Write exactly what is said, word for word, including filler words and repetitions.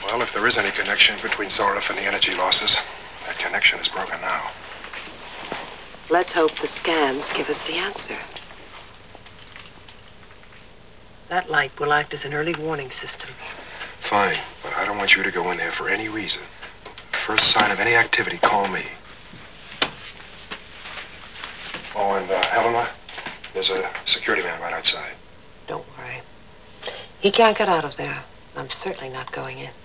Well, if there is any connection between Zorlov and the energy losses, that connection is broken now. Let's hope the scans give us the answer. That light will act as an early warning system. Fine, but I don't want you to go in there for any reason. First sign of any activity, call me. Oh, and uh, Helena, there's a security man right outside. Don't worry. He can't get out of there. I'm certainly not going in.